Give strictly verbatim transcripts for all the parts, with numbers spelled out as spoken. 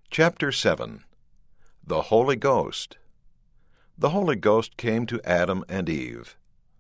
Chapter seven. The Holy Ghost. The Holy Ghost came to Adam and Eve.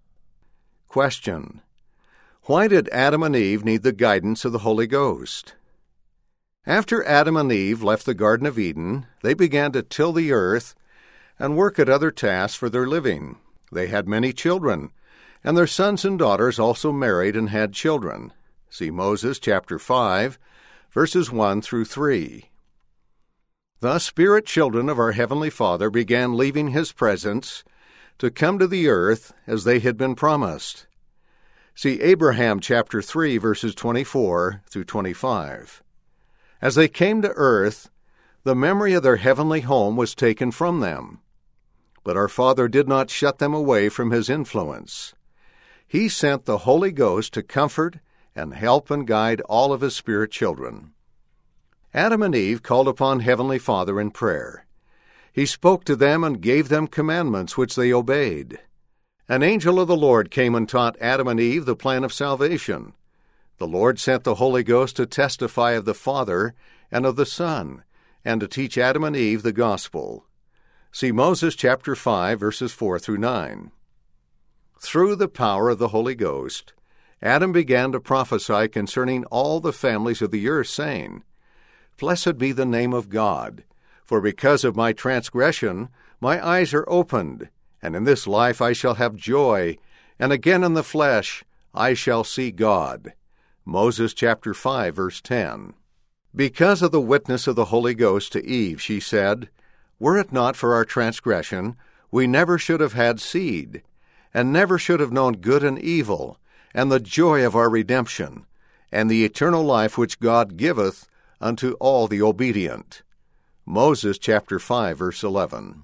Question. Why did Adam and Eve need the guidance of the Holy Ghost? After Adam and Eve left the Garden of Eden, they began to till the earth and work at other tasks for their living. They had many children, and their sons and daughters also married and had children. See Moses chapter five, verses one through three. The spirit children of our Heavenly Father began leaving His presence to come to the earth as they had been promised. See Abraham chapter three, verses twenty-four through twenty-five. As they came to earth, the memory of their heavenly home was taken from them. But our Father did not shut them away from His influence. He sent the Holy Ghost to comfort and help and guide all of His spirit children. Adam and Eve called upon Heavenly Father in prayer. He spoke to them and gave them commandments which they obeyed. An angel of the Lord came and taught Adam and Eve the plan of salvation. The Lord sent the Holy Ghost to testify of the Father and of the Son, and to teach Adam and Eve the gospel. See Moses chapter five, verses four through nine. Through the power of the Holy Ghost, Adam began to prophesy concerning all the families of the earth, saying, Blessed be the name of God, for because of my transgression my eyes are opened, and in this life I shall have joy, and again in the flesh I shall see God. Moses chapter five, verse ten. Because of the witness of the Holy Ghost to Eve, she said, Were it not for our transgression, we never should have had seed, and never should have known good and evil, and the joy of our redemption, and the eternal life which God giveth unto all the obedient. Moses chapter five, verse eleven.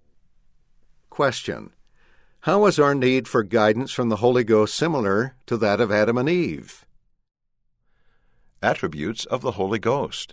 Question. How is our need for guidance from the Holy Ghost similar to that of Adam and Eve? Attributes of the Holy Ghost.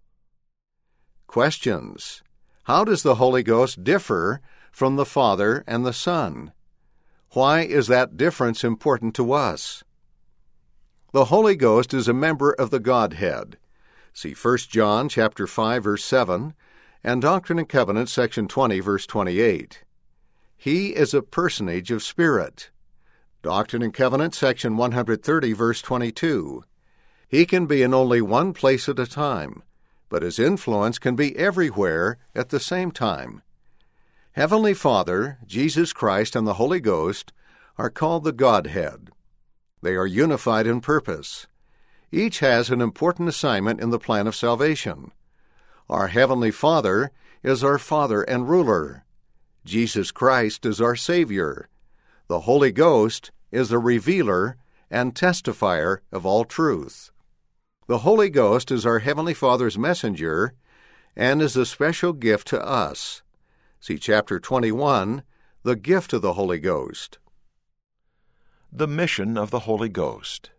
Questions. How does the Holy Ghost differ from the Father and the Son? Why is that difference important to us? The Holy Ghost is a member of the Godhead. See First John chapter five, verse seven, and Doctrine and Covenants, section twenty, verse twenty-eight. He is a personage of spirit. Doctrine and Covenants, section one hundred thirty, verse twenty-two. He can be in only one place at a time, but His influence can be everywhere at the same time. Heavenly Father, Jesus Christ, and the Holy Ghost are called the Godhead. They are unified in purpose. Each has an important assignment in the plan of salvation. Our Heavenly Father is our Father and ruler. Jesus Christ is our Savior. The Holy Ghost is the revealer and testifier of all truth. The Holy Ghost is our Heavenly Father's messenger and is a special gift to us. See chapter twenty-one, the gift of the Holy Ghost. The mission of the Holy Ghost.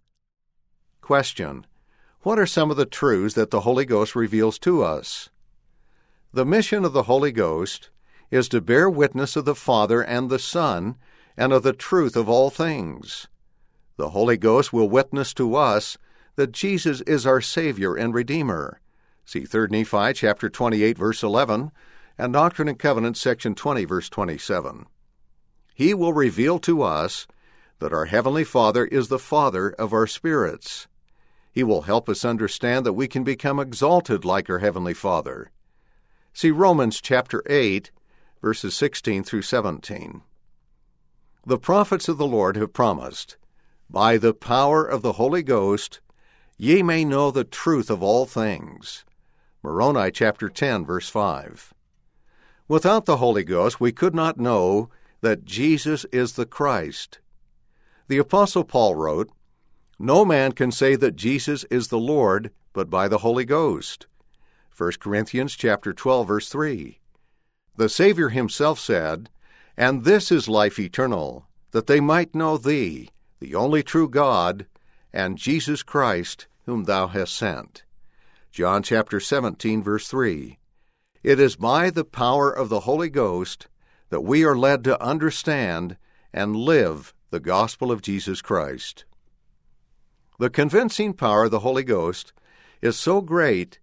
Question. What are some of the truths that the Holy Ghost reveals to us? The mission of the Holy Ghost is to bear witness of the Father and the Son and of the truth of all things. The Holy Ghost will witness to us that Jesus is our Savior and Redeemer. See Third Nephi chapter twenty-eight, verse eleven, and Doctrine and Covenants, section twenty, verse twenty-seven. He will reveal to us that our Heavenly Father is the Father of our spirits. He will help us understand that we can become exalted like our Heavenly Father. See Romans chapter eight, verses sixteen through seventeen. The prophets of the Lord have promised, By the power of the Holy Ghost, ye may know the truth of all things. Moroni chapter ten, verse five. Without the Holy Ghost, we could not know that Jesus is the Christ. The Apostle Paul wrote, No man can say that Jesus is the Lord but by the Holy Ghost. First Corinthians chapter twelve, verse three. The Savior Himself said, And this is life eternal, that they might know Thee, the only true God, and Jesus Christ, whom Thou hast sent. John chapter seventeen, verse three. It is by the power of the Holy Ghost that we are led to understand and live the gospel of Jesus Christ. The convincing power of the Holy Ghost is so great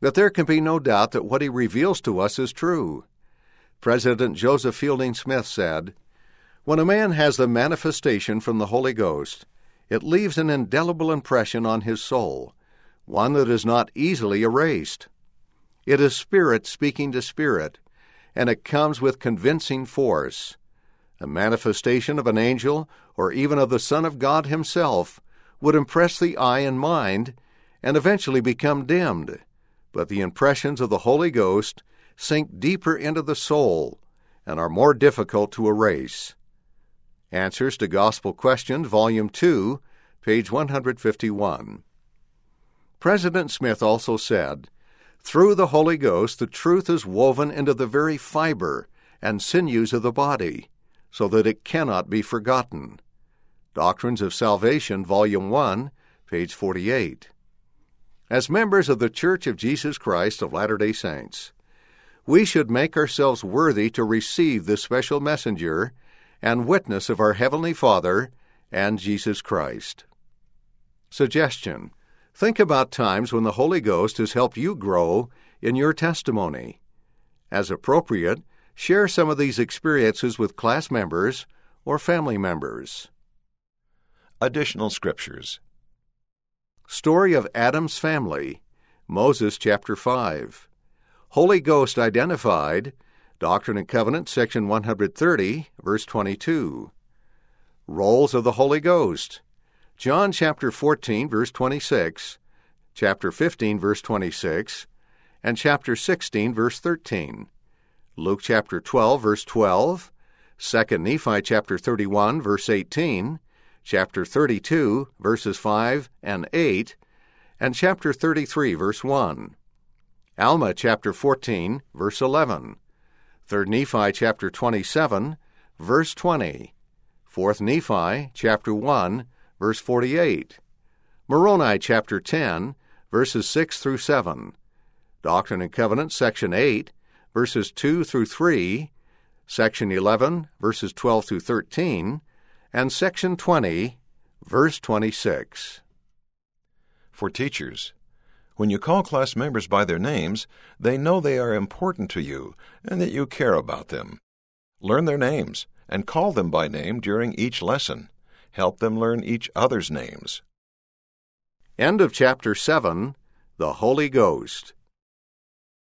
But there can be no doubt that what he reveals to us is true. President Joseph Fielding Smith said, "When a man has the manifestation from the Holy Ghost, it leaves an indelible impression on his soul, one that is not easily erased. It is spirit speaking to spirit, and it comes with convincing force. A manifestation of an angel, or even of the Son of God himself, would impress the eye and mind, and eventually become dimmed. But the impressions of the Holy Ghost sink deeper into the soul and are more difficult to erase." Answers to Gospel Questions, Volume two, page one hundred fifty-one. President Smith also said, "Through the Holy Ghost, the truth is woven into the very fiber and sinews of the body, so that it cannot be forgotten." Doctrines of Salvation, Volume one, page forty-eight. As members of the Church of Jesus Christ of Latter-day Saints, we should make ourselves worthy to receive this special messenger and witness of our Heavenly Father and Jesus Christ. Suggestion: think about times when the Holy Ghost has helped you grow in your testimony. As appropriate, share some of these experiences with class members or family members. Additional Scriptures. Story of Adam's family, Moses chapter five. Holy Ghost identified, Doctrine and Covenants, section one hundred thirty, verse twenty-two. Roles of the Holy Ghost, John chapter fourteen, verse twenty-six, chapter fifteen, verse twenty-six, and chapter sixteen, verse thirteen. Luke chapter twelve, verse twelve, Second Nephi chapter thirty-one, verse eighteen, chapter thirty-two, verses five and eight, and chapter thirty-three, verse one. Alma chapter fourteen, verse eleven. Third Nephi chapter twenty-seven, verse twenty. Fourth Nephi chapter one, verse forty-eight. Moroni chapter ten, verses six through seven. Doctrine and Covenants, section eight, verses two through three, section eleven, verses twelve through thirteen, and section twenty, verse twenty-six. For teachers, when you call class members by their names, they know they are important to you and that you care about them. Learn their names and call them by name during each lesson. Help them learn each other's names. End of chapter seven, The Holy Ghost.